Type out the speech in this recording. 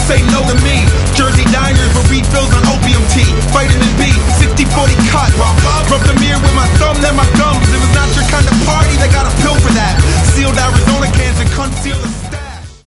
say no to me. Jersey diners with refills on opium tea. Vitamin B, 60-40 cut. Rub the mirror with my thumb, then my